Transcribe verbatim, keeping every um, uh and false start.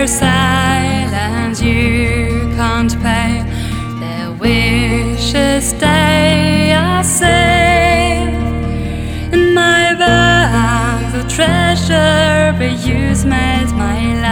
their silence you can't pay. Their wishes stay are safe in my bag, the treasure but you've made my life.